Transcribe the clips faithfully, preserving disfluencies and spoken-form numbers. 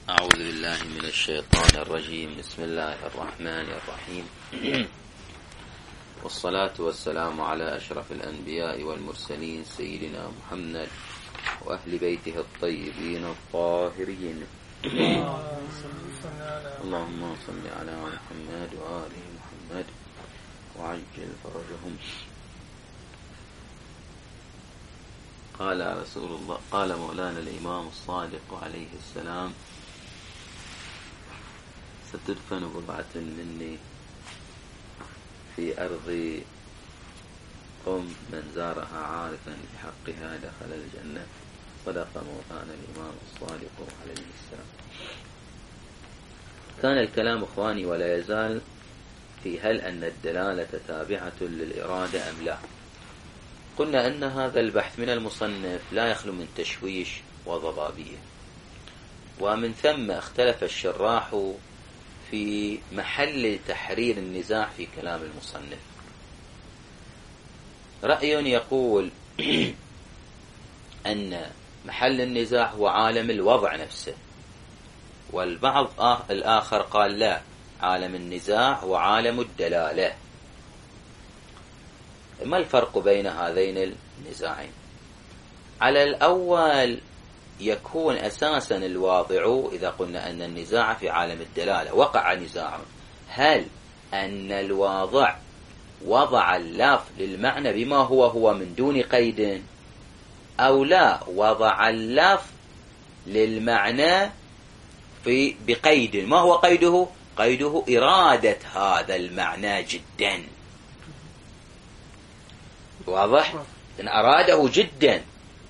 أعوذ بالله من الشيطان الرجيم. بسم الله الرحمن الرحيم. والصلاة والسلام على أشرف الأنبياء والمرسلين سيدنا محمد وأهل بيته الطيبين الطاهرين. اللهم صل على محمد وآل محمد وعجل فرجهم. قال رسول الله قال مولانا الإمام الصادق عليه السلام: ستدفن بضعة مني في أرض قم من زارها عارفا بحقها دخل الجنة. صدق مولانا الإمام الصادق عليه السلام. كان الكلام إخواني ولا يزال في هل أن الدلالة تابعة للإرادة أم لا. قلنا أن هذا البحث من المصنف لا يخلو من تشويش وضبابية، ومن ثم اختلف الشراح في محل تحرير النزاع في كلام المصنف. رأي يقول أن محل النزاع هو عالم الوضع نفسه، والبعض الآخر قال لا، عالم النزاع هو عالم الدلالة. ما الفرق بين هذين النزاعين؟ على الأول يكون أساسا الواضع، إذا قلنا أن النزاع في عالم الدلالة وقع نزاع، هل أن الواضع وضع اللفظ للمعنى بما هو هو من دون قيد، أو لا وضع اللفظ للمعنى في بقيد؟ ما هو قيده؟ قيده إرادة هذا المعنى جدا. واضح؟ إن أراده جدا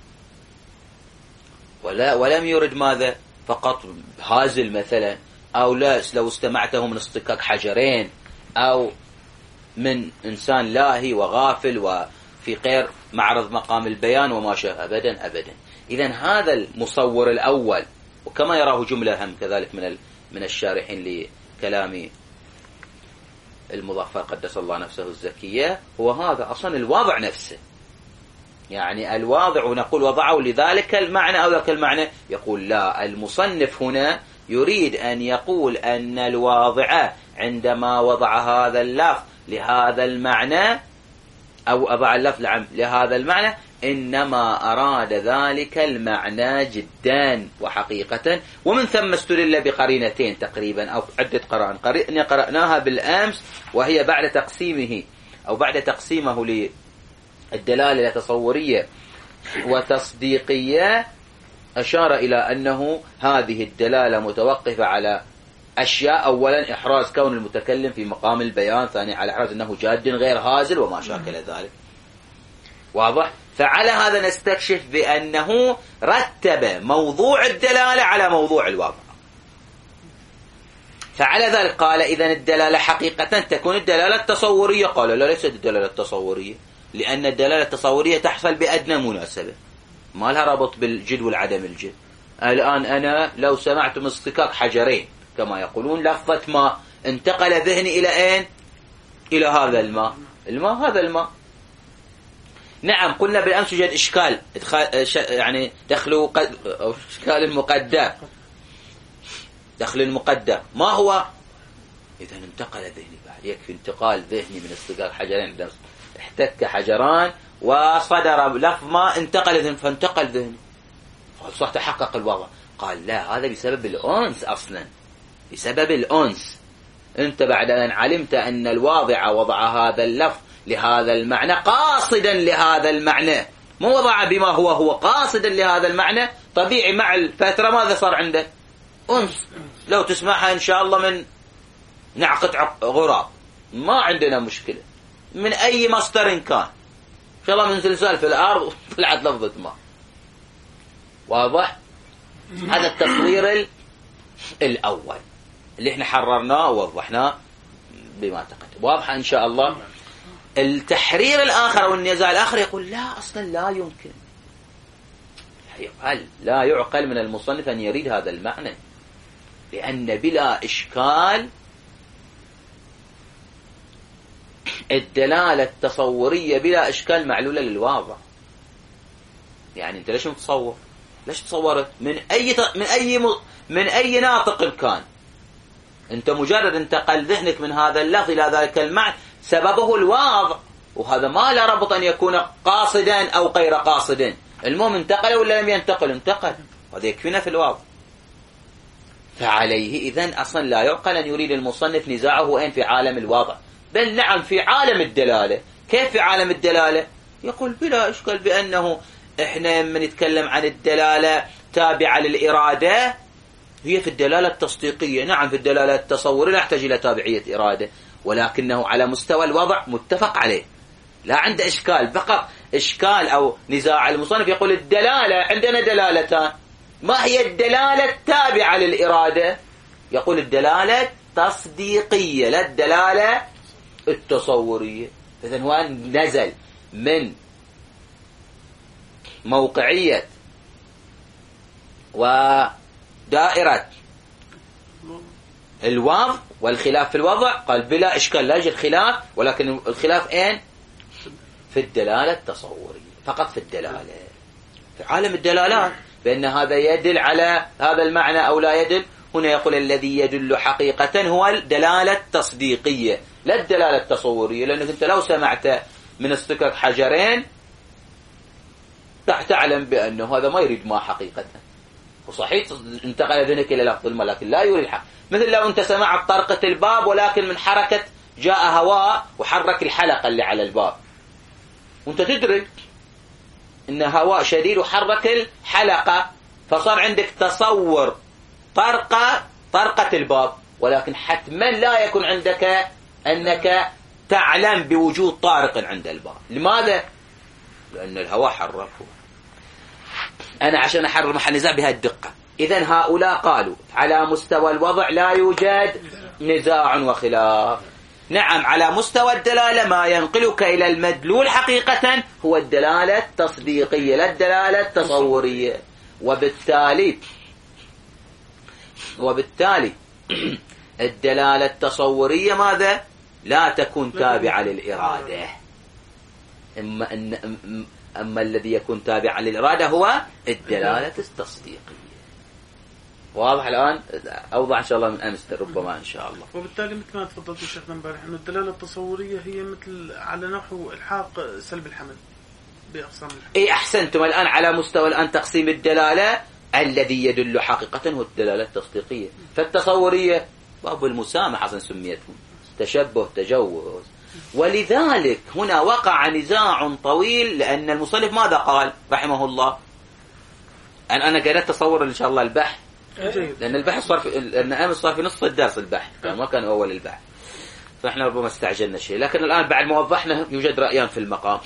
ولا ولم يرد ماذا؟ فقط هازل مثلا، أو لا لو استمعته من اصطكاك حجرين، أو من إنسان لاهي وغافل وفي غير معرض مقام البيان وما شاء. أبدا أبدا. إذن هذا المصور الأول، وكما يراه جملة هم كذلك من من الشارحين لكلام المظفر قدس الله نفسه الزكية، هو هذا أصلا الواضع نفسه. يعني الواضع نقول وضعه لذلك المعنى أو ذاك المعنى، يقول لا، المصنف هنا يريد أن يقول أن الواضع عندما وضع هذا اللفظ لهذا المعنى، أو أضع اللفظ لهذا المعنى، إنما أراد ذلك المعنى جدا وحقيقة. ومن ثم استدل بقرينتين تقريبا أو عدة قرائن قرينة قرأناها بالأمس، وهي بعد تقسيمه أو بعد تقسيمه للدلالة التصورية وتصديقية، أشار إلى أنه هذه الدلالة متوقفة على أشياء: أولا إحراز كون المتكلم في مقام البيان، ثانيا على إحراز أنه جاد غير هازل وما شاكل ذلك. واضح؟ فعلى هذا نستكشف بأنه رتب موضوع الدلالة على موضوع الواقع. فعلى ذلك قال إذن الدلالة حقيقة تكون الدلالة التصورية. قال لا، ليست الدلالة التصورية، لأن الدلالة التصورية تحصل بأدنى مناسبة، ما لها ربط بالجد والعدم الجد. الآن أنا لو سمعت من اصطكاك حجرين كما يقولون، لفظة ماء، انتقل ذهني إلى أين؟ إلى هذا الماء. الماء هذا الماء. نعم، قلنا بالأمس يوجد إشكال، يعني دخل قد... أو إشكال المقدر، دخل المقدر ما هو؟ إذا انتقل ذهني، بعد يكفي انتقال ذهني من اصطكاك حجرين، احتك حجران وصدر لفظ ما، انتقل ذهني، فانتقل ذهني، فصح تحقق الوضع. قال لا، هذا بسبب الأنس أصلا، بسبب الأنس. أنت بعد أن علمت أن الواضع وضع هذا اللفظ لهذا المعنى قاصدا لهذا المعنى، مو وضع بما هو هو، قاصدا لهذا المعنى، طبيعي مع الفترة ماذا صار عنده؟ أنس. لو تسمعها إن شاء الله من نعقة غراب ما عندنا مشكلة، من أي مصدر كان، إن شاء الله من زلزال في الأرض طلعت لفظة ما. واضح؟ هذا التصوير الأول اللي احنا حررناه ووضحناه بما تقدم. واضحة إن شاء الله. التحرير الآخر أو النزاع الآخر يقول لا، أصلا لا يمكن، يقال لا يعقل من المصنف أن يريد هذا المعنى، لأن بلا إشكال الدلالة التصورية بلا إشكال معلولة للواضع. يعني أنت ليش متصور؟ ليش تصورت؟ من أي من أي من أي ناطق كان، أنت مجرد انتقل ذهنك من هذا اللفظ إلى ذلك المعنى، سببه الواضع، وهذا ما لا ربط أن يكون قاصدا أو غير قاصدا. المهم انتقل ولا لم ينتقل؟ انتقل، هذا يكفينا في الواضع. فعليه إذن أصلا لا يعقل أن يريد المصنف نزاعه وين في عالم الواضع، بل نعم في عالم الدلالة. كيف في عالم الدلالة؟ يقول بلا إشكال بأنه إحنا من نتكلم عن الدلالة تابعة للإرادة هي في الدلالة التصديقية. نعم في الدلالة التصورية لا يحتاج إلى تابعية إرادة، ولكنه على مستوى الوضع متفق عليه، لا عنده إشكال. فقط إشكال أو نزاع المصنف يقول الدلالة عندنا دلالتان، ما هي الدلالة التابعة للإرادة؟ يقول الدلالة التصديقية لا الدلالة التصورية. إذن هو نزل من موقعية ودائرة الوضع والخلاف في الوضع، قال بلا إشكال لا يوجد خلاف، ولكن الخلاف أين؟ في الدلالة التصورية، فقط في الدلالة في عالم الدلالات، بأن هذا يدل على هذا المعنى أو لا يدل. هنا يقول الذي يدل حقيقة هو الدلالة التصديقية لا الدلالة التصورية، لأنك أنت لو سمعت من استكك حجرين تعلم بأنه هذا ما يريد ما حقيقة، وصحيح انتقل ذهنك إلى لفظ الماء لكن لا يريد الحق. مثل لو أنت سمعت طرقة الباب ولكن من حركة جاء هواء وحرك الحلقة اللي على الباب، وأنت تدرك إن هواء شديد وحرك الحلقة، فصار عندك تصور طرقة طرقة الباب، ولكن حتما لا يكون عندك أنك تعلم بوجود طارق عند الباب. لماذا؟ لأن الهواء حركه. أنا عشان أحرر محل نزاع بهالدقة. إذن هؤلاء قالوا على مستوى الوضع لا يوجد نزاع وخلاف. نعم على مستوى الدلالة ما ينقلك إلى المدلول حقيقة هو الدلالة التصديقية لا الدلالة التصورية، وبالتالي وبالتالي الدلالة التصورية ماذا؟ لا تكون تابعة للإرادة. أما, أن أما الذي يكون تابعا للإرادة هو الدلالة التصديقية. واضح الآن؟ أوضح إن شاء الله من أمس ربما إن شاء الله. وبالتالي مثل ما تفضلت شيخنا امبارح أن الدلالة التصورية هي مثل على نحو الحاق سلب الحمل بأقسام الحمل. إيه أحسنتم. الآن على مستوى الآن تقسيم الدلالة الذي يدل حقيقة هو الدلالة التصديقية، فالتصورية باب المسامحة أصلا سميتهم تشبه تجوز. ولذلك هنا وقع نزاع طويل، لأن المصنف ماذا قال رحمه الله؟ أنا أنا قرأت تصور إن شاء الله البحث، لأن البحث صار في لأن أمس صار في نصف الدرس البحث، كان ما كان أول البحث، فإحنا ربما استعجلنا شيء. لكن الآن بعد ما وضحنا يوجد رأيان في المقام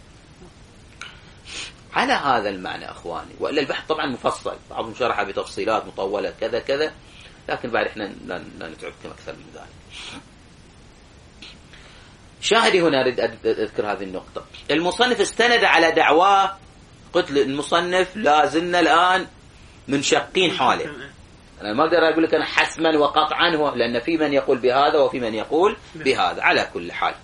على هذا المعنى أخواني. وإلا البحث طبعا مفصل، بعضهم شرحه بتفصيلات مطولة كذا كذا، لكن بعد إحنا لا نتعبكم أكثر من ذلك. شاهدي هنا أريد أذكر هذه النقطة. المصنف استند على دعواه، قلت المصنف لازلنا الآن منشقين حاله. أنا ما أقدر أقول لك أنا حسما وقطعا هو، لأن في من يقول بهذا وفي من يقول بهذا. على كل حال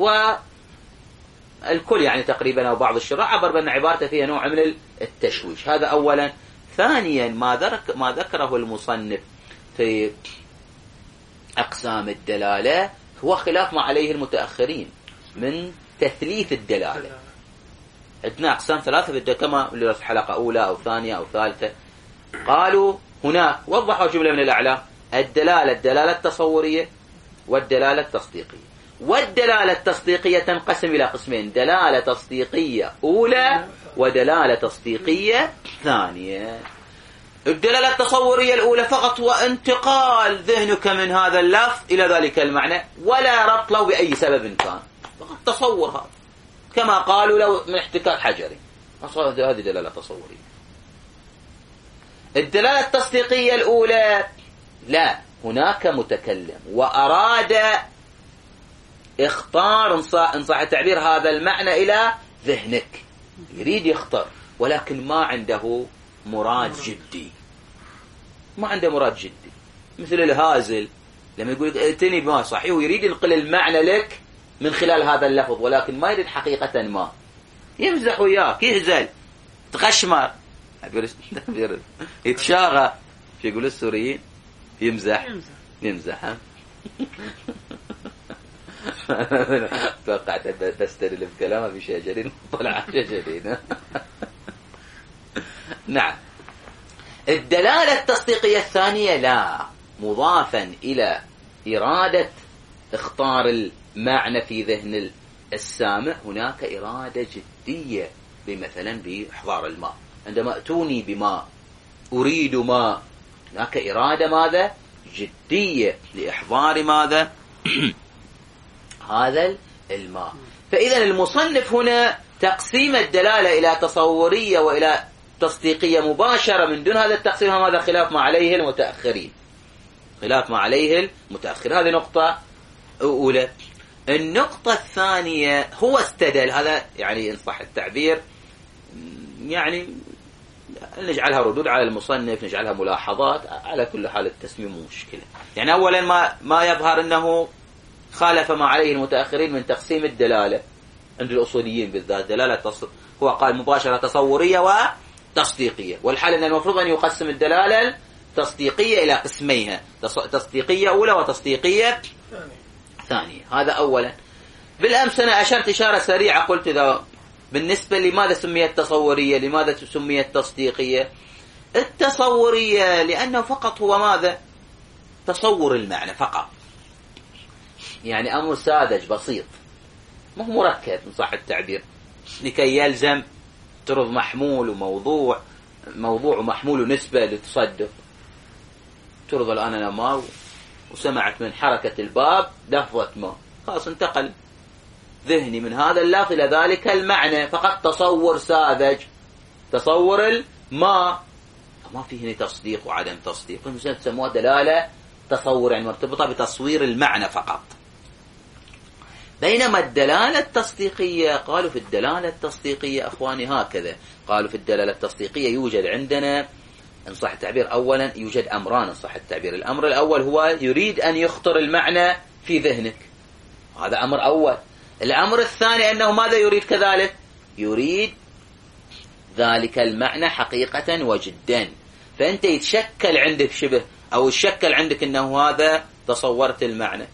والكل يعني تقريبا أو بعض الشراح عبر بأن عبارته فيها نوع من التشويش. هذا أولا. ثانيا ما ذكر ما ذكره المصنف في أقسام الدلالة هو خلاف ما عليه المتأخرين من تثليث الدلالة. عندنا أقسام ثلاثة كما في حلقة أولى أو ثانية أو ثالثة. قالوا هناك وضحوا جملة من الأعلام: الدلالة الدلالة التصورية والدلالة التصديقية. والدلالة التصديقية تنقسم إلى قسمين: دلالة تصديقية أولى ودلالة تصديقية ثانية. الدلالة التصورية الأولى فقط وانتقال ذهنك من هذا اللفظ إلى ذلك المعنى ولا ربط له بأي سبب كان، فقط تصور هذا، كما قالوا لو من احتكاك حجري، هذه دلالة تصورية. الدلالة التصديقية الأولى لا، هناك متكلم وأراد اختار إن صح التعبير هذا المعنى إلى ذهنك، يريد يختار، ولكن ما عنده مراد جدي، ما عنده مراد جدي. مثل الهازل لما يقول لك ائتني بما صحيح ويريد ينقل المعنى لك من خلال هذا اللفظ، ولكن ما يريد حقيقة ما، يمزح وياك، يهزل، تغشمر، يتشاغى، شو يقول السوريين؟ يمزح يمزح ها. توقعت تستدل بكلامه بشجرين طلع شجرين. نعم. الدلالة التصديقية الثانية لا، مضافا إلى إرادة اختار المعنى في ذهن السامع هناك إرادة جدية، بمثلا بإحضار الماء، عندما أتوني بماء أريد ماء، هناك إرادة ماذا؟ جدية لإحضار ماذا؟ هذا الماء. فإذا المصنف هنا تقسيم الدلالة إلى تصورية وإلى تصديقية مباشرة من دون هذا التقسيم، هذا خلاف ما عليه المتأخرين، خلاف ما عليه المتأخر. هذه نقطة أولى. النقطة الثانية هو استدل، هذا يعني إن صح التعبير يعني نجعلها ردود على المصنف، نجعلها ملاحظات، على كل حال التسميم مشكلة. يعني أولا ما ما يظهر أنه خالف ما عليه المتأخرين من تقسيم الدلالة عند الأصوليين بالذات. دلالة تص... هو قال مباشرة تصورية وتصديقية، والحال أن المفروض أن يقسم الدلالة التصديقية إلى قسميها، تص... تصديقية أولى وتصديقية ثانية. هذا أولا. بالأمس أنا أشرت إشارة سريعة، قلت إذا بالنسبة لماذا سميت تصورية، لماذا سميت تصديقية؟ التصورية لأنه فقط هو ماذا؟ تصور المعنى فقط، يعني أمر ساذج بسيط، ما هو مركب إن صح التعبير، لكي يلزم ترض محمول وموضوع، موضوع ومحمول ونسبة لتصدق. ترضى الآن أنا ما وسمعت من حركة الباب لفظة ما، خلاص انتقل ذهني من هذا اللفظ إلى ذلك المعنى، فقط تصور ساذج، تصور الما، ما فيه هنا تصديق وعدم تصديق، تسموها دلالة تصور، يعني مرتبطة بتصوير المعنى فقط. بينما الدلالة التصديقية، قالوا في الدلالة التصديقية أخواني هكذا، قالوا في الدلالة التصديقية يوجد عندنا إن صح التعبير أولا يوجد أمران إن صح التعبير. الأمر الأول هو يريد أن يخطر المعنى في ذهنك، هذا أمر أول. الأمر الثاني أنه ماذا يريد كذلك؟ يريد ذلك المعنى حقيقة وجدا، فأنت يتشكل عندك شبه أو يتشكل عندك أنه هذا تصورت المعنى،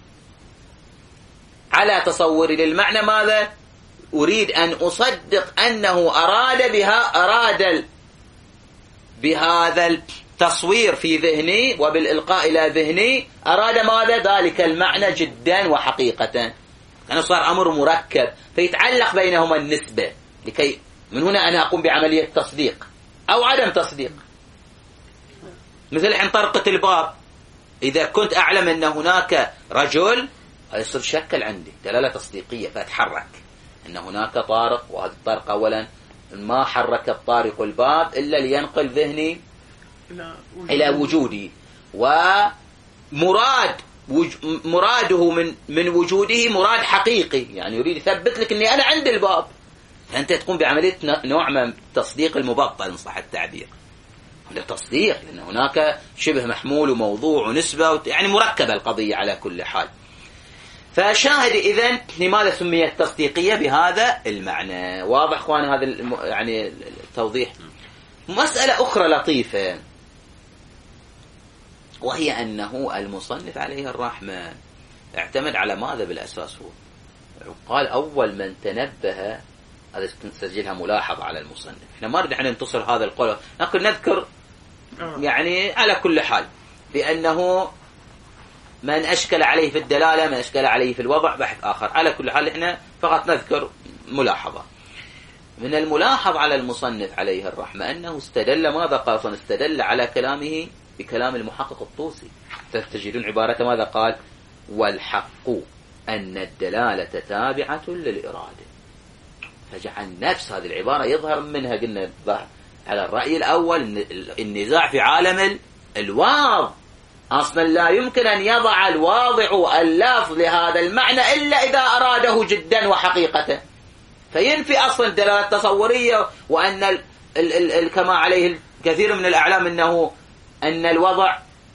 على تصوري للمعنى ماذا؟ أريد أن أصدق أنه أراد بها أراد بهذا التصوير في ذهني وبالإلقاء إلى ذهني أراد ماذا؟ ذلك المعنى جدا وحقيقة. أنا صار أمر مركب، فيتعلق بينهما النسبة، لكي من هنا أنا أقوم بعملية تصديق أو عدم تصديق. مثل عن طرقة الباب، إذا كنت أعلم أن هناك رجل يصير شكل عندي دلالة تصديقية، فأتحرك أن هناك طارق، وهذا الطارق أولا ما حرك الطارق الباب إلا لينقل ذهني إلى وجودي، ومراد وج... مراده من من وجوده مراد حقيقي، يعني يريد يثبت لك أني أنا عند الباب، فأنت تقوم بعملية نوع من تصديق المبطل إن صح التعبير. هذا تصديق لأن هناك شبه محمول وموضوع ونسبة و... يعني مركبة القضية على كل حال. فشاهد إذن لماذا سميت تصديقية بهذا المعنى. واضح أخوان هذا الم... يعني التوضيح. مسألة أخرى لطيفة، وهي أنه المصنف عليه الرحمة اعتمد على ماذا بالأساس؟ هو قال أول من تنبه، هذا سجلها ملاحظة على المصنف، احنا ما نريد احنا ننتصر هذا القول، لكن نذكر يعني على كل حال بأنه من أشكل عليه في الدلالة، من أشكل عليه في الوضع، بحث آخر. على كل حال احنا فقط نذكر ملاحظة. من الملاحظ على المصنف عليه الرحمة أنه استدل ماذا قال؟ استدل على كلامه بكلام المحقق الطوسي. تجدون عبارة ماذا قال؟ والحق أن الدلالة تابعة للإرادة. فجعل نفس هذه العبارة يظهر منها، قلنا على الرأي الأول النزاع في عالم الواضع، أصلا لا يمكن أن يضع الواضع اللفظ لهذا المعنى إلا إذا أراده جدا وحقيقة، فينفي أصلا الدلالة التصورية، وأن ال ال ال ال كما عليه كثير من الأعلام أنه أن الوضع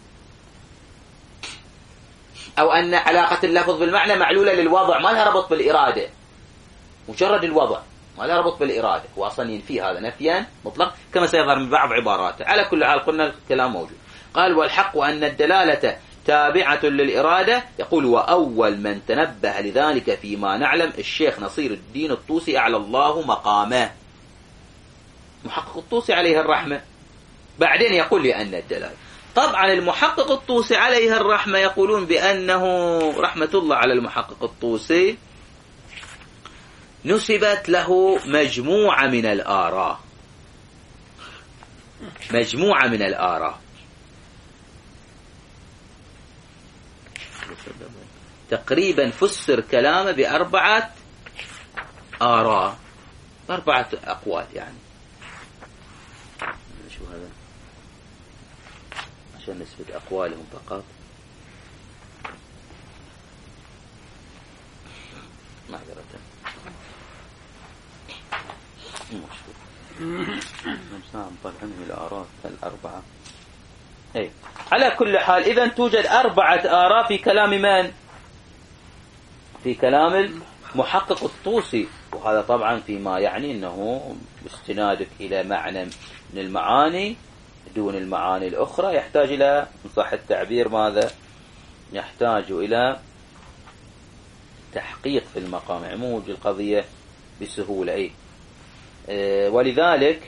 أو أن علاقة اللفظ بالمعنى معلولة للوضع، ما لها ربط بالإرادة، مجرد الوضع. هذا ربط بالإرادة، هو أصلا ينفي هذا نفيا مطلق كما سيظهر من بعض عباراته. على كل حال قلنا الكلام موجود. قال والحق أن الدلالة تابعة للإرادة. يقول وأول من تنبه لذلك فيما نعلم الشيخ نصير الدين الطوسي أعلى الله مقامه، محقق الطوسي عليه الرحمة. بعدين يقول لأن الدلالة، طبعا المحقق الطوسي عليه الرحمة يقولون بأنه رحمة الله على المحقق الطوسي نسبت له مجموعة من الآراء، مجموعة من الآراء تقريبا فسر كلامه بأربعة آراء، أربعة أقوال يعني. شو هذا عشان نثبت أقوالهم فقط. معذرة نمسام طلعهم الآراء الأربعة. أي على كل حال إذن توجد أربعة آراء في كلام من؟ في كلام المحقق الطوسي، وهذا طبعا فيما يعني أنه استنادك إلى معنى من المعاني دون المعاني الأخرى يحتاج إلى إن صح التعبير ماذا؟ يحتاج إلى تحقيق في المقام، عموج القضية بسهولة. أي أه ولذلك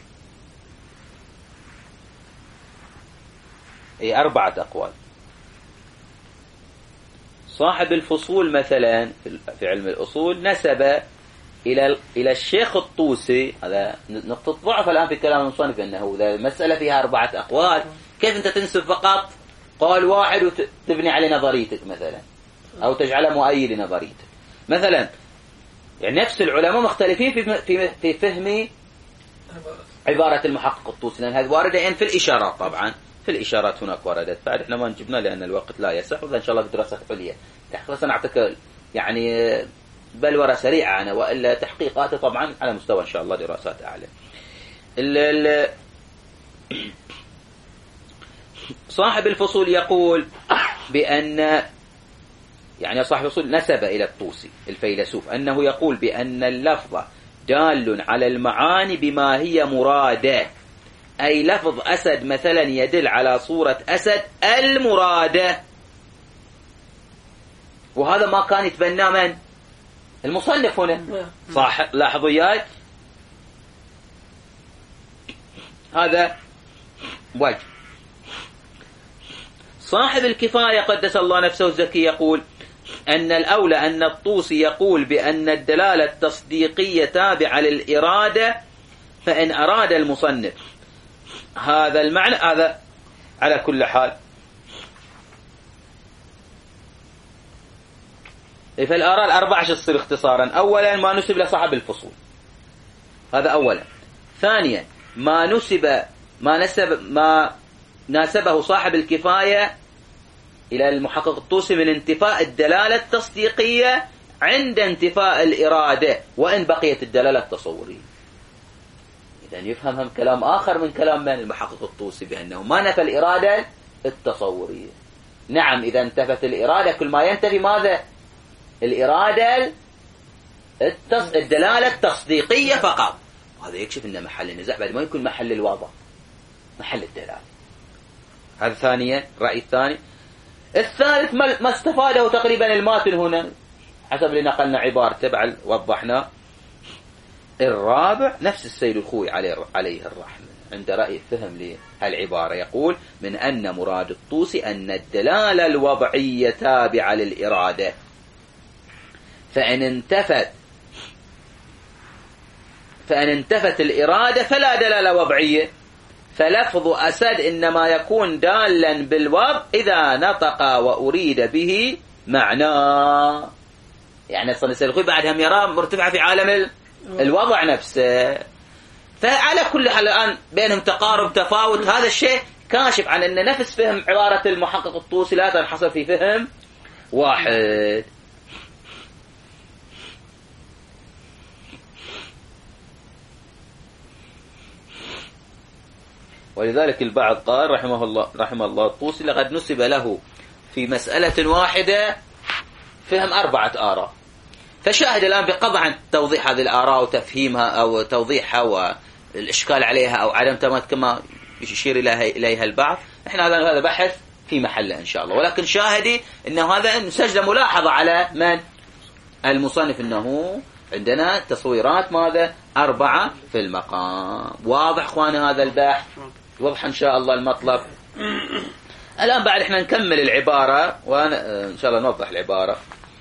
أي أربعة أقوال. صاحب الفصول مثلا في علم الأصول نسب إلى إلى الشيخ الطوسي، هذا نقطة ضعف الآن في كلام المصنف أنه إذا المسألة فيها أربعة أقوال كيف أنت تنسب فقط قال واحد وتبني عليه نظريتك مثلا أو تجعله مؤيد لنظريتك مثلا. يعني نفس العلماء مختلفين في في في فهم عبارة المحقق الطوسي، لأن هذه واردة يعني في الإشارات. طبعا في الإشارات هناك وردت، بعد إحنا ما نجبنا لأن الوقت لا يسع، وإذا إن شاء الله في دراسة عليا تحقيق سنعطيك يعني بلورة سريعة أنا، وإلا تحقيقاته طبعا على مستوى إن شاء الله دراسات أعلى. ال ال صاحب الفصول يقول بأن يعني صاحب الفصول نسب إلى الطوسي الفيلسوف أنه يقول بأن اللفظ دال على المعاني بما هي مرادة، أي لفظ أسد مثلا يدل على صورة أسد المرادة، وهذا ما كان يتبنى من؟ المصنف هنا. صح، لاحظوا ياي هذا وجه. صاحب الكفاية قدس الله نفسه الزكي يقول أن الأولى أن الطوسي يقول بأن الدلالة التصديقية تابعة للإرادة، فإن أراد المصنف هذا المعنى هذا على كل حال. فالآراء الأربعة شو تصير اختصارا؟ أولا ما نسب لصاحب الفصول، هذا أولا. ثانيا ما نسب ما نسب ما ناسبه صاحب الكفاية إلى المحقق الطوسي من انتفاء الدلالة التصديقية عند انتفاء الإرادة، وإن بقيت الدلالة التصورية. إذن يفهم هم كلام آخر من كلام من المحقق الطوسي بأنه ما نفى الإرادة التصورية. نعم إذا انتفت الإرادة كل ما ينتفي ماذا؟ الإرادة التص... الدلالة التصديقية فقط، وهذا يكشف أن محل النزاع بعد ما يكون محل الوضع، محل الدلالة. هذا ثانيا الرأي الثاني. الثالث ما استفاده تقريبا الماتن هنا حسب اللي نقلنا عبارته بعد وضحنا. الرابع نفس السيد الخوي عليه عليه الرحمة عند رأي فهم لهالعبارة، يقول من أن مراد الطوسي أن الدلالة الوضعية تابعة للإرادة، فإن انتفت فإن انتفت الإرادة فلا دلالة وضعية، فلفظ أسد إنما يكون دالا بالوضع إذا نطق وأريد به معناه. يعني الصنع الخوي بعدها يرى مرتفعة في عالم الوضع نفسه. فعلى كل حال الآن بينهم تقارب تفاوت، هذا الشيء كاشف عن أن نفس فهم عبارة المحقق الطوسي لا تنحصر في فهم واحد. ولذلك البعض قال رحمه الله رحمه الله الطوسي لقد نسب له في مسألة واحدة فهم أربعة آراء، فشاهد الآن بغض عن توضيح هذه الآراء وتفهيمها أو توضيحها والإشكال عليها أو عدم تمت كما يشير إليها البعض، إحنا هذا هذا بحث في محله إن شاء الله. ولكن شاهدي أنه هذا سجل ملاحظة على من المصنف، أنه عندنا تصويرات ماذا أربعة في المقام. واضح أخواني هذا البحث؟ واضح إن شاء الله المطلب. الآن بعد إحنا نكمل العبارة وأنا إن شاء الله نوضح العبارة.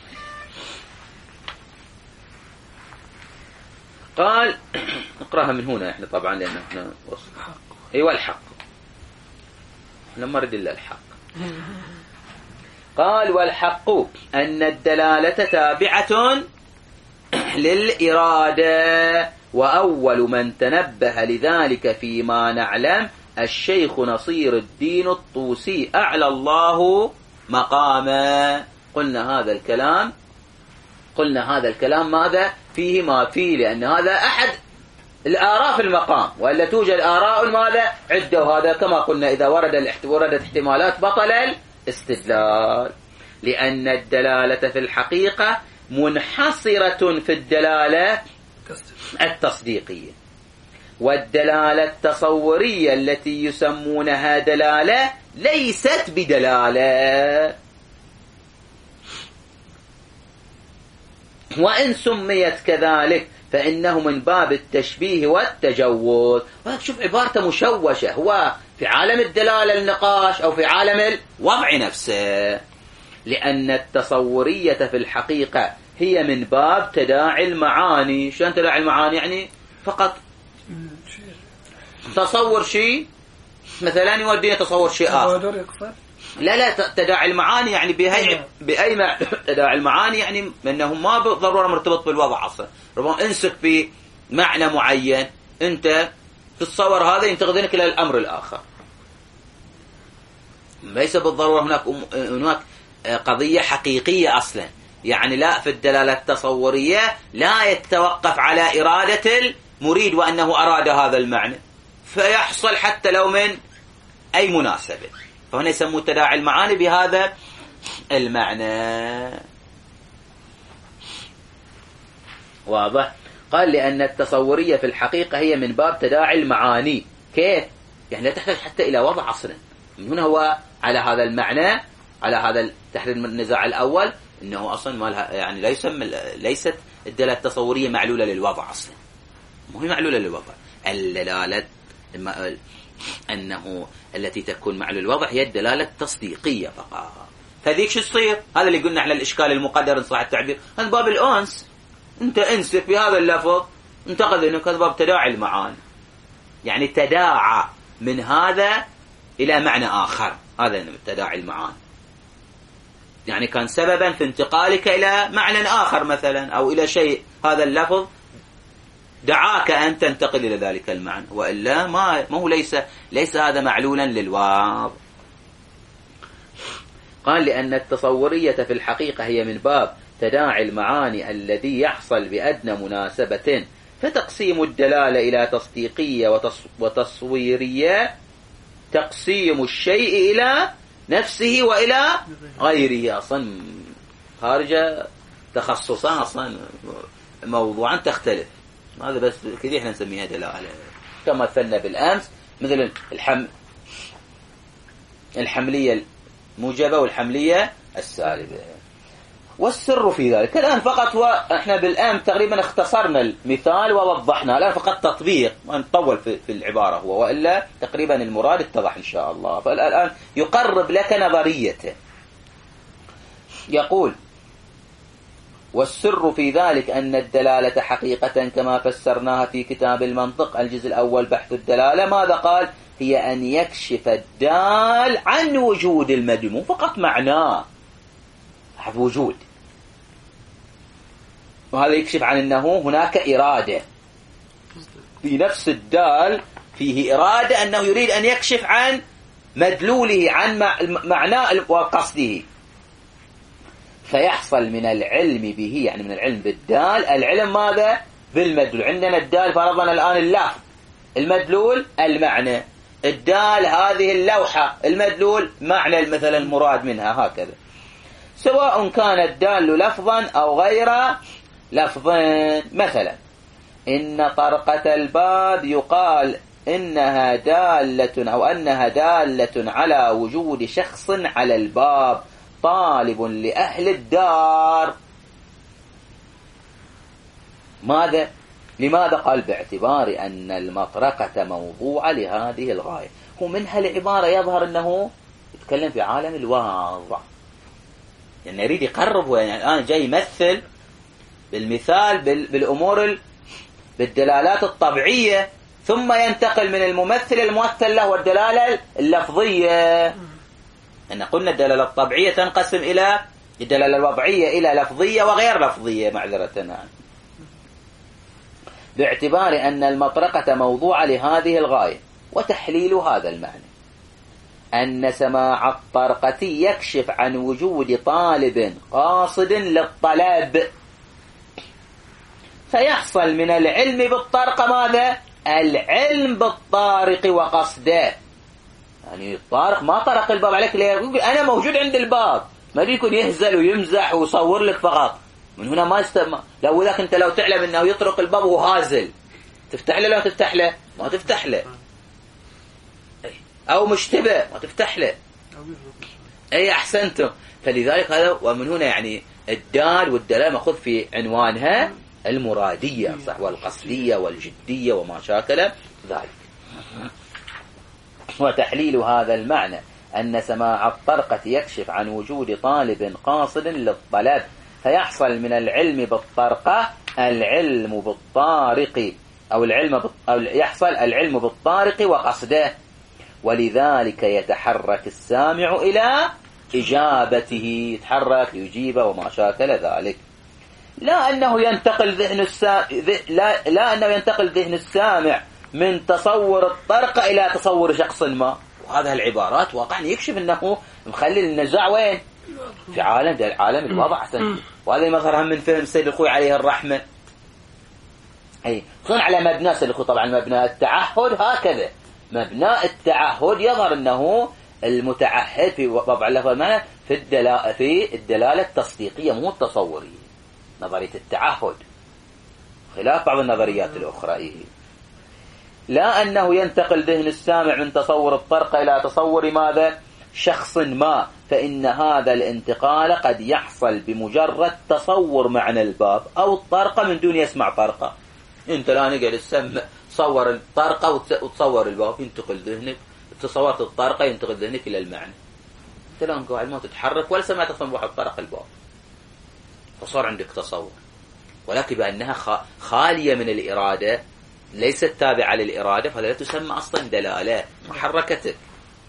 قال نقراها من هنا إحنا طبعا لأن إحنا وصل أيوة الحق، إحنا ما نريد إلا الحق. قال والحق أن الدلالة تابعة للإرادة، وأول من تنبه لذلك فيما نعلم الشيخ نصير الدين الطوسي أعلى الله مقامه. قلنا هذا الكلام قلنا هذا الكلام ماذا فيه ما فيه، لأن هذا أحد الآراء في المقام، وإلا توجد آراء ماذا عدة، وهذا كما قلنا إذا ورد وردت احتمالات بطل الاستدلال، لأن الدلالة في الحقيقة منحصرة في الدلالة التصديقية، والدلالة التصورية التي يسمونها دلالة ليست بدلالة، وإن سميت كذلك فإنه من باب التشبيه والتجوز. شوف عبارته مشوشة، هو في عالم الدلالة النقاش أو في عالم الوضع نفسه. لأن التصورية في الحقيقة هي من باب تداعي المعاني. شلون تداعي المعاني؟ يعني فقط تصور شيء مثلا يودينا تصور شيء آخر. لا لا تداعي المعاني يعني بهي بأي معنى. تداعي المعاني يعني أنه ما بالضرورة مرتبط بالوضع أصلا، ربما انسك بمعنى معين أنت تتصور هذا ينتقلك إلى الأمر الآخر. ليس بالضرورة هناك هناك قضية حقيقية أصلا، يعني لا في الدلالة التصورية لا يتوقف على إرادة المريد وأنه أراد هذا المعنى، فيحصل حتى لو من أي مناسبة، فهنا يسمون تداعي المعاني بهذا المعنى. واضح؟ قال لأن التصورية في الحقيقة هي من باب تداعي المعاني. كيف؟ يعني لا تحتاج حتى إلى وضع أصلا. من هنا هو على هذا المعنى، على هذا تحرير النزاع الأول، إنه أصلا ما لها يعني لا يسمى ليست الدلالة التصورية معلولة للوضع أصلا، مو هي معلولة للوضع. الدلالة أنه التي تكون معلولة للوضع هي الدلالة التصديقية فقط. فذيك شو تصير؟ هذا اللي قلنا احنا الإشكال المقدر إن صح التعبير، هذا باب الأنس. أنت انسك بهذا اللفظ انتقد أنه هذا باب تداعي المعاني، يعني تداعى من هذا إلى معنى آخر، هذا تداعي المعاني، يعني كان سببا في انتقالك إلى معنى آخر مثلا أو إلى شيء، هذا اللفظ دعاك أن تنتقل إلى ذلك المعنى، وإلا ما ما هو ليس ليس هذا معلولا للواضع. قال لأن التصورية في الحقيقة هي من باب تداعي المعاني الذي يحصل بأدنى مناسبة، فتقسيم الدلالة إلى تصديقية وتصويرية تقسيم الشيء إلى نفسه وإلى غيره، أصلا خارج تخصصا، أصلا موضوعا تختلف. هذا بس كذا احنا نسميها دلالة، كما مثلنا بالأمس مثل الحم الحملية الموجبة والحملية السالبة. والسر في ذلك الآن فقط وإحنا بالآن تقريبا اختصرنا المثال ووضحنا، الآن فقط تطبيق نطول في, في العبارة هو، وإلا تقريبا المراد اتضح إن شاء الله. فالآن يقرب لك نظريته. يقول والسر في ذلك أن الدلالة حقيقة كما فسرناها في كتاب المنطق الجزء الأول بحث الدلالة، ماذا قال؟ هي أن يكشف الدال عن وجود المدلول، فقط معناه وجود، وهذا يكشف عن أنه هناك إرادة في نفس الدال، فيه إرادة أنه يريد أن يكشف عن مدلوله، عن معناه وقصده، فيحصل من العلم به، يعني من العلم بالدال، العلم ماذا؟ بالمدلول. عندنا الدال فرضنا الآن اللفظ، المدلول المعنى، الدال هذه اللوحة، المدلول معنى مثلا المراد منها، هكذا. سواء كان الدال لفظا أو غيره لفظين. مثلا إن طرقة الباب يقال إنها دالة أو أنها دالة على وجود شخص على الباب طالب لأهل الدار. ماذا؟ لماذا؟ قال باعتبار أن المطرقة موضوعة لهذه الغاية. ومن هالعبارة يظهر أنه يتكلم في عالم الواضع، يعني يريد يقرب، يعني الآن جاي يمثل بالمثال بالأمور بالدلالات الطبيعية، ثم ينتقل من الممثل الممثل له والدلالة اللفظية. أن قلنا الدلالة الطبيعية تنقسم إلى الدلالة الوضعية إلى لفظية وغير لفظية معذرة عنه. باعتبار أن المطرقة موضوعة لهذه الغاية. وتحليل هذا المعنى أن سماع الطرقة يكشف عن وجود طالب قاصد للطلب، فيحصل من العلم بالطرق ماذا؟ العلم بالطارق وقصده. يعني الطارق ما طرق الباب عليك، يقول أنا موجود عند الباب، ما يكون يهزل ويمزح ويصور لك فقط. من هنا ما يستمع. لو ذاك أنت لو تعلم أنه يطرق الباب وهو هازل، تفتح له؟ لا تفتح له، ما تفتح له. أو مشتبه، ما تفتح له. أي أحسنتم. فلذلك هذا، ومن هنا يعني الدال والدلالة مأخذ في عنوانها المرادية صح، والقصدية والجدية وما شاكل ذلك. وتحليل هذا المعنى أن سماع الطرقة يكشف عن وجود طالب قاصد للطلب، فيحصل من العلم بالطرقة العلم بالطارق، أو العلم بال... أو يحصل العلم بالطارق وقصده، ولذلك يتحرك السامع إلى إجابته، يتحرك ليجيب وما شاكل ذلك. لا أنه ينتقل ذهن السامع لا... لا أنه ينتقل ذهن السامع من تصور الطرقة إلى تصور شخص ما. وهذه العبارات واقعا يكشف أنه مخلي النزاع وين؟ في عالم ده عالم الوضع أحسن. وهذا مظهر من فهم سيد الخوي عليه الرحمة. أي خصوصا على مبنى سيد الخوي، طبعا مبنى التعهد هكذا. مبنى التعهد يظهر أنه المتعهد في وضع اللفظ في الدلالة في الدلالة التصديقية مو التصورية، نظرية التعهد، خلاف بعض النظريات الأخرى. إيه؟ لا أنه ينتقل ذهن السامع من تصور الطرقة إلى تصور ماذا؟ شخص ما، فإن هذا الانتقال قد يحصل بمجرد تصور معنى الباب أو الطرقة من دون يسمع طرقة. أنت لا نقعد السمع تصور الطرقة وتصور الباب، ينتقل ذهنك، تصورت الطرقة ينتقل ذهنك إلى المعنى. أنت لا قاعد ما تتحرك ولا سمعت صنبوح الطرق الباب، فصار عندك تصور، ولكن بأنها خالية من الإرادة، ليست تابعة للإرادة، فلا تسمى أصلا دلالة، ما حركتك.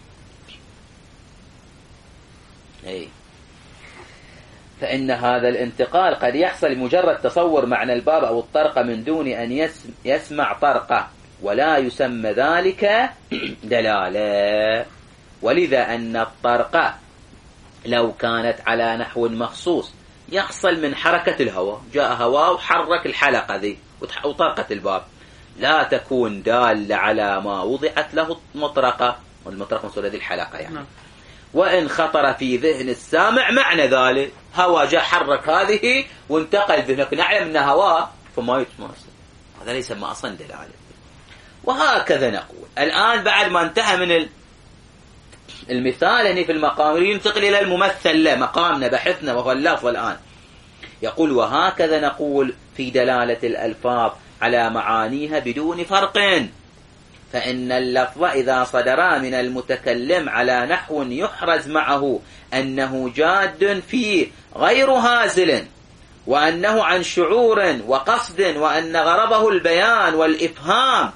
أي. فإن هذا الانتقال قد يحصل لمجرد تصور معنى الباب أو الطرقة من دون أن يسمع طرقة، ولا يسمى ذلك دلالة. ولذا أن الطرقة لو كانت على نحو مخصوص يحصل من حركة الهواء، جاء هواء وحرك الحلقة ذي وطرقت الباب، لا تكون دالة على ما وضعت له المطرقة، والمطرقة مصورة هذه الحلقة يعني. وإن خطر في ذهن السامع معنى ذلك، هواء جاء حرك هذه وانتقل ذهنك، نعلم أنه هواء فما يتماس، هذا ليس ما أصلا دلالة. وهكذا نقول الآن بعد ما انتهى من المثال هنا في المقام، ينتقل إلى الممثل له، مقامنا بحثنا وهو اللفظ الآن. يقول وهكذا نقول في دلالة الألفاظ على معانيها بدون فرق، فإن اللفظ إذا صدر من المتكلم على نحو يحرز معه أنه جاد فيه غير هازل، وأنه عن شعور وقصد، وأن غرضه البيان والإفهام،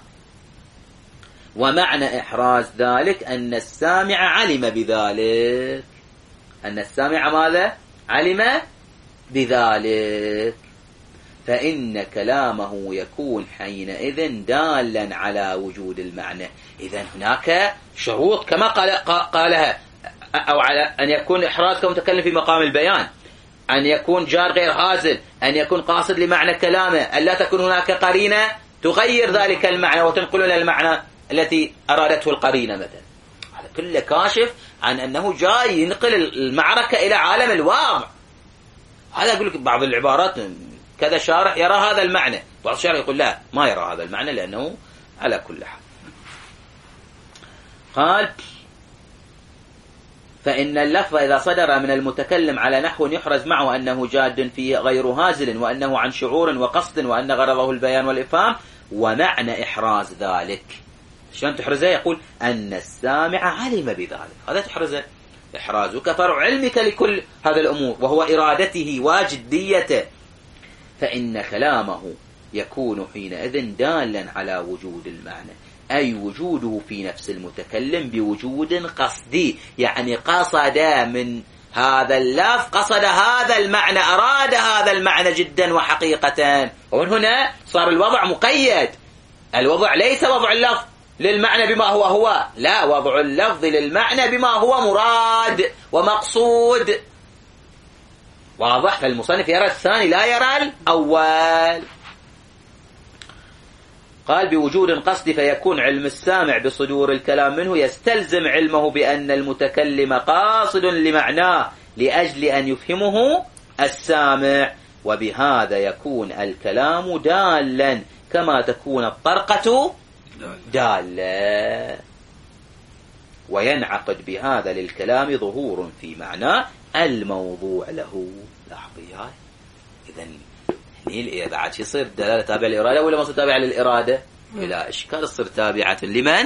ومعنى إحراز ذلك أن السامع علم بذلك، أن السامع ماذا؟ علم بذلك، فإن كلامه يكون حينئذ دالا على وجود المعنى. إذن هناك شروط كما قال قالها، أو على أن يكون إحراز كمتكلم في مقام البيان، أن يكون جار غير هازل، أن يكون قاصد لمعنى كلامه، أن لا تكون هناك قرينة تغير ذلك المعنى وتنقل إلى المعنى التي أرادته القرينة مثلا. هذا كله كاشف عن أنه جاي ينقل المعركة إلى عالم الواقع. هذا أقول لك بعض العبارات كذا شارح يرى هذا المعنى، بعض الشارح يقول لا ما يرى هذا المعنى لأنه على كل حال. قال فإن اللفظ إذا صدر من المتكلم على نحو يحرز معه أنه جاد فيه غير هازل، وأنه عن شعور وقصد، وأن غرضه البيان والإفهام، ومعنى إحراز ذلك شلون تحرزه؟ يقول أن السامع علم بذلك، هذا تحرزه. إحرازك فرع علمك لكل هذا الأمور، وهو إرادته وجديته، فإن كلامه يكون حينئذ دالا على وجود المعنى، أي وجوده في نفس المتكلم بوجود قصدي، يعني قصد من هذا اللفظ، قصد هذا المعنى، أراد هذا المعنى جدا وحقيقة. ومن هنا صار الوضع مقيد. الوضع ليس وضع اللفظ للمعنى بما هو هو، لا، وضع اللفظ للمعنى بما هو مراد ومقصود. واضح؟ فالمصنف يرى الثاني لا يرى الأول. قال بوجود قصد فيكون علم السامع بصدور الكلام منه يستلزم علمه بأن المتكلم قاصد لمعناه لأجل أن يفهمه السامع، وبهذا يكون الكلام دالا كما تكون الطرقة دالة، وينعقد بهذا للكلام ظهور في معناه الموضوع له. لاحظي هاي إذن هني بعد يصير دلالة تابعة للإرادة ولا ما تصير تابعة للإرادة؟ بلا إشكال تصير تابعة لمن؟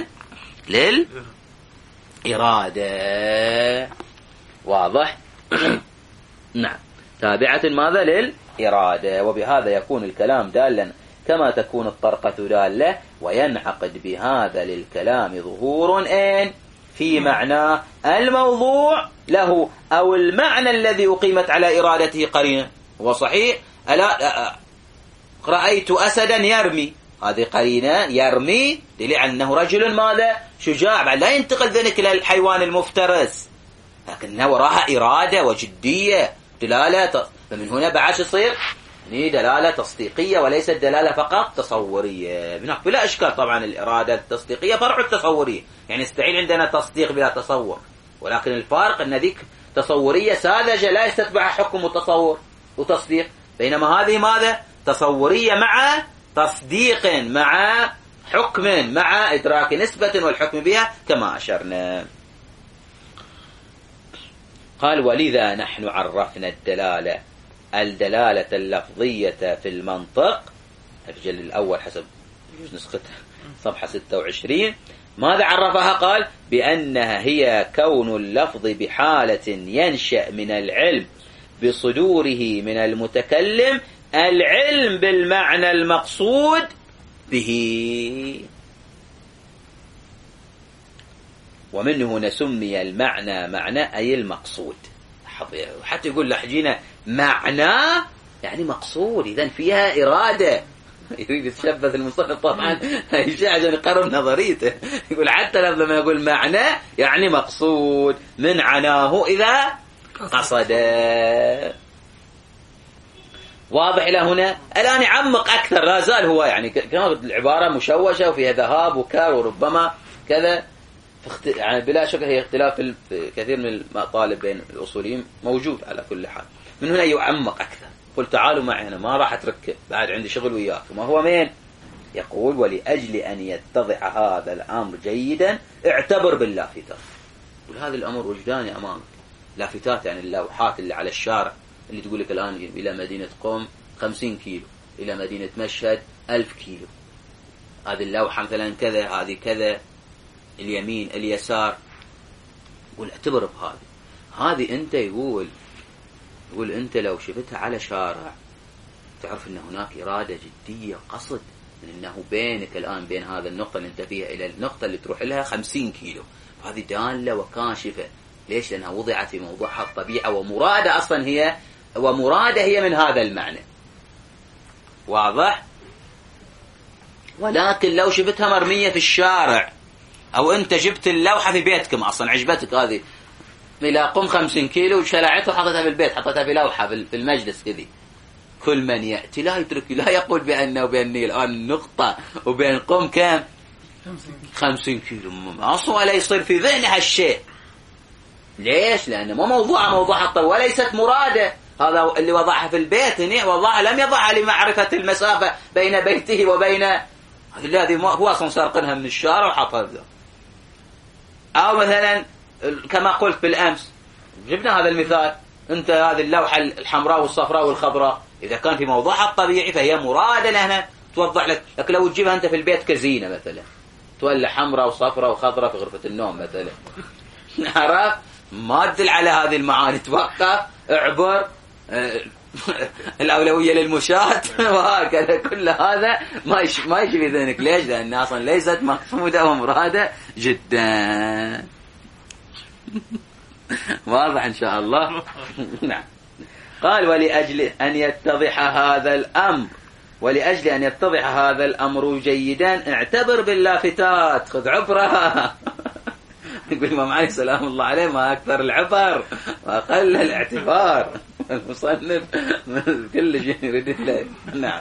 للإرادة. واضح؟ نعم، تابعة ماذا؟ للإرادة، وبهذا يكون الكلام دالا كما تكون الطرقة دالة، وينعقد بهذا للكلام ظهور إن في معناه الموضوع له أو المعنى الذي أقيمت على إرادته قرينة. وصحيح ألا رأيت أسدا يرمي، هذه قرينة يرمي دليل أنه رجل ماذا؟ شجاع، بعد لا ينتقل ذلك إلى الحيوان المفترس، لكنه وراها إرادة وجدية دلالة. فمن هنا بعد يصير هي دلالة تصديقية وليست دلالة فقط تصورية. بلا إشكال طبعا الإرادة التصديقية فرع التصورية، يعني يستحيل عندنا تصديق بلا تصور، ولكن الفارق أن ذيك تصورية ساذجة لا يستتبعها حكم وتصور وتصديق، بينما هذه ماذا؟ تصورية مع تصديق مع حكم مع إدراك نسبة والحكم بها كما أشرنا. قال ولذا نحن عرفنا الدلالة الدلالة اللفظية في المنطق، الجل الأول حسب نسختها صفحة ستة وعشرين، ماذا عرفها؟ قال بأنها هي كون اللفظ بحالة ينشأ من العلم بصدوره من المتكلم العلم بالمعنى المقصود به، ومن هنا سمي المعنى معنى أي المقصود. حتى يقول لحجينا معنى يعني مقصود، إذن فيها إرادة. يريد يتشبث المصنف طبعا يشيء عشان يقرب نظريته، يقول حتى لما يقول معنى يعني مقصود من عناه إذا قصد. واضح إلى هنا؟ الآن يعمق أكثر، لا زال هو يعني كما قلت العبارة مشوشة وفيها ذهاب وكار وربما كذا، يعني بلا شك هي اختلاف في كثير من المطالب بين الأصوليين موجود على كل حال. من هنا يعمق أكثر. قل تعالوا معي، أنا ما راح أترك، بعد عندي شغل وياكم. ما هو مين؟ يقول ولأجل أن يتضح هذا الأمر جيدا اعتبر باللافتات. وهذا الأمر وجداني أمامك، لافتات يعني اللوحات اللي على الشارع اللي تقول لك الآن إلى مدينة قم خمسين كيلو، إلى مدينة مشهد ألف كيلو، هذه اللوحة مثلا كذا، هذه كذا، اليمين اليسار. يقول اعتبر بهذه، هذه أنت يقول يقول أنت لو شفتها على شارع تعرف أن هناك إرادة جدية قصد، من أنه بينك الآن بين هذا النقطة اللي أنت فيها إلى النقطة اللي تروح لها خمسين كيلو، هذه دالة وكاشفة. ليش؟ لأنها وضعت في موضوعها الطبيعة ومرادة أصلا هي ومرادة هي من هذا المعنى. واضح؟ ولكن لو شفتها مرمية في الشارع أو أنت جبت اللوحة في بيتكم أصلا عجبتك هذه إلى قم خمسين كيلو وشلعتها وحطتها في البيت، حطتها في لوحة في المجلس كذي، كل من يأتي لا يترك لا يقول بأنه وبأني الآن النقطة وبين قم كم خمسين كيلو، أصلا ولا يصير في ذهن هالشيء. ليش؟ لأنه ما موضوع موضوع الطب وليست مرادة، هذا اللي وضعها في البيت هنا والله لم يضعها لمعرفة المسافة بين بيته وبين الذي هو أصلا سارقنها من الشارع وحطها. أو مثلا كما قلت بالأمس جبنا هذا المثال، أنت هذه اللوحة الحمراء والصفراء والخضراء إذا كان في موضوعها الطبيعي فهي مرادة لها توضح لك، لكن لو تجيبها أنت في البيت كزينة مثلا تولى حمراء وصفراء وخضراء في غرفة النوم مثلا عرف ما تدل على هذه المعاني، توقف اعبر الأولوية للمشاة وهكذا. كل هذا ما يش ما يجي في ذهنك. ليش؟ لأن أصلا ليست مقصودة ومرادة جدا. واضح إن شاء الله. نعم. قال ولأجل أن يتضح هذا الأمر ولأجل أن يتضح هذا الأمر جيدا اعتبر باللافتات، خذ عبرة. يقول الإمام علي سلام الله عليه ما أكثر العبر وأقل الاعتبار. المصنف كل شيء يريد له. نعم.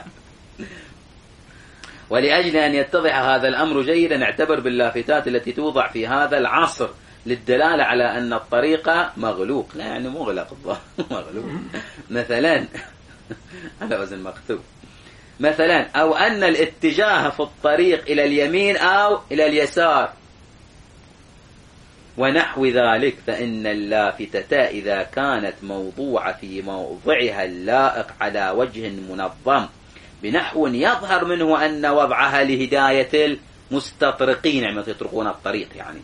ولأجل أن يتضح هذا الأمر جيدا اعتبر باللافتات التي توضع في هذا العصر للدلالة على أن الطريق مغلوق، لا يعني مغلق الظاهر مغلوق مثلا على وزن مكتوب مثلا، أو أن الاتجاه في الطريق إلى اليمين أو إلى اليسار ونحو ذلك، فإن اللافتة إذا كانت موضوعة في موضعها اللائق على وجه منظم بنحو يظهر منه أن وضعها لهداية المستطرقين يعني يطرقون الطريق يعني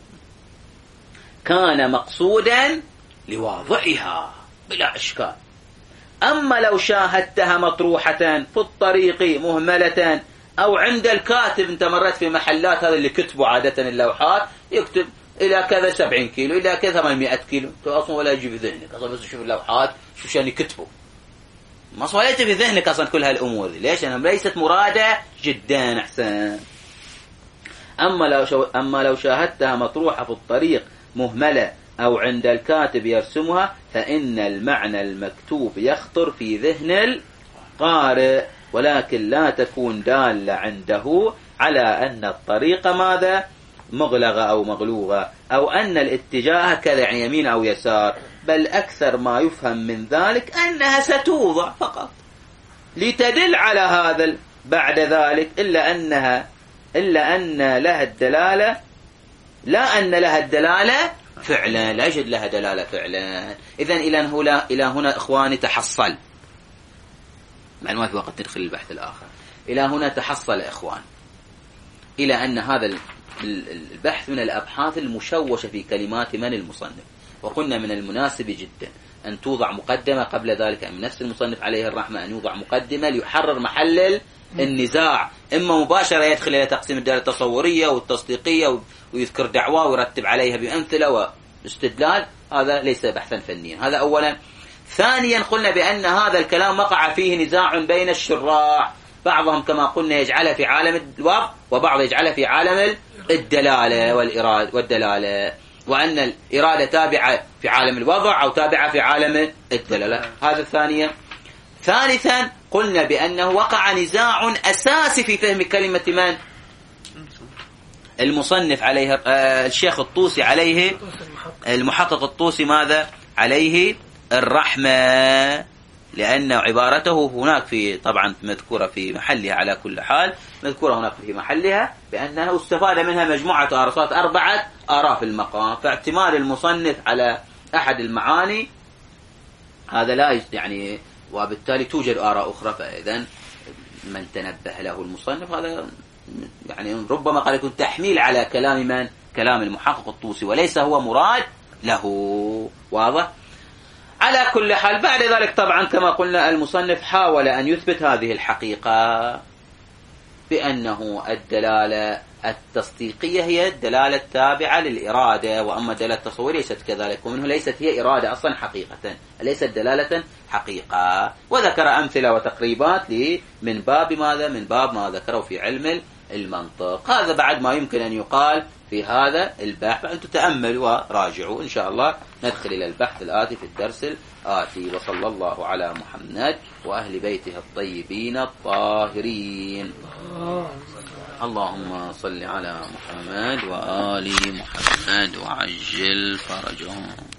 كان مقصودا لواضعها بلا إشكال. أما لو شاهدتها مطروحة في الطريق مهملة أو عند الكاتب، أنت مرت في محلات هذا اللي كتبوا عادة اللوحات يكتب إلى كذا سبعين كيلو إلى كذا ثمانمائة كيلو، أصلا ولا يجي في ذهنك أصلا، بس تشوف اللوحات شو شان يكتبوا ما أصلا يجي في ذهنك أصلا كل هالأمور دي. ليش؟ أنها ليست مرادة جدا. أحسن. أما لو شو أما لو شاهدتها مطروحة في الطريق مهملة أو عند الكاتب يرسمها فإن المعنى المكتوب يخطر في ذهن القارئ ولكن لا تكون دالة عنده على أن الطريق ماذا مغلقة أو مغلوغة أو أن الاتجاه كذا يعني يمين أو يسار، بل أكثر ما يفهم من ذلك أنها ستوضع فقط لتدل على هذا بعد ذلك، إلا أنها إلا أن لها الدلالة لا أن لها الدلالة فعلا، لا يوجد لها دلالة فعلا. إذن إلى هنا إلى هنا إخواني تحصل، مع ما في وقت ندخل البحث الآخر. إلى هنا تحصل إخوان إلى أن هذا البحث من الأبحاث المشوشة في كلمات من المصنف، وقلنا من المناسب جدا أن توضع مقدمة قبل ذلك من نفس المصنف عليه الرحمة، أن يوضع مقدمة ليحرر محل النزاع، إما مباشرة يدخل إلى تقسيم الدلالة التصورية والتصديقية ويذكر دعوة ويرتب عليها بأمثلة واستدلال، هذا ليس بحثا فنيا. هذا أولا. ثانيا قلنا بأن هذا الكلام وقع فيه نزاع بين الشراح، بعضهم كما قلنا يجعله في عالم الوضع وبعض يجعله في عالم الدلالة والإرادة والدلالة، وأن الإرادة تابعة في عالم الوضع أو تابعة في عالم الدلالة. هذا ثانيا. ثالثا قلنا بأنه وقع نزاع أساسي في فهم كلمة من المصنف عليه آه الشيخ الطوسي عليه المحقق الطوسي ماذا عليه الرحمة، لأن عبارته هناك في طبعا مذكورة في محلها على كل حال مذكورة هناك في محلها بأنه استفاد منها مجموعة آراءات أربعة آراء في المقام، فاعتماد المصنف على أحد المعاني هذا لا يعني، وبالتالي توجد آراء أخرى، فإذن من تنبه له المصنف هذا يعني ربما قد يكون تحميل على كلام من كلام المحقق الطوسي وليس هو مراد له. واضح؟ على كل حال بعد ذلك طبعا كما قلنا المصنف حاول أن يثبت هذه الحقيقة بأنه الدلالة التصديقية هي الدلالة التابعة للإرادة، وأما الدلالة التصورية ليست كذلك، ومنه ليست هي إرادة أصلا حقيقة، ليست دلالة حقيقة. وذكر أمثلة وتقريبات من باب ماذا من باب ما ذكره في علم المنطق. هذا بعد ما يمكن أن يقال في هذا البحث، فأنتم تأملوا وراجعوا إن شاء الله. ندخل إلى البحث الآتي في الدرس الآتي. وصلى الله على محمد وأهل بيته الطيبين الطاهرين. اللهم صل على محمد وآل محمد وعجل فرجهم.